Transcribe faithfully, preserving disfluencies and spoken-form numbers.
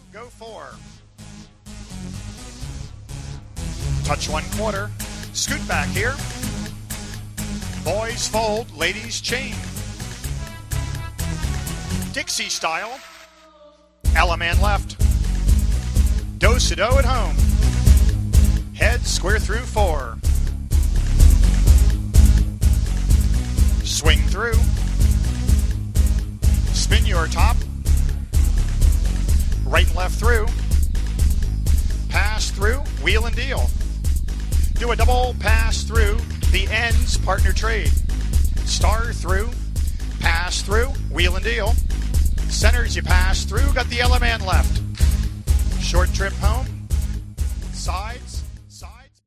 Go four. Touch one quarter. Scoot back here. Boys fold, ladies chain. Dixie style. Alaman left. Do-si-do at home. Head square through four. Swing through. Spin your top. Right and left through. Pass through, wheel and deal. Do a double pass through, the ends partner trade. Star through, pass through, wheel and deal. Centers you pass through, got the Alaman left. Short trip home. Sides.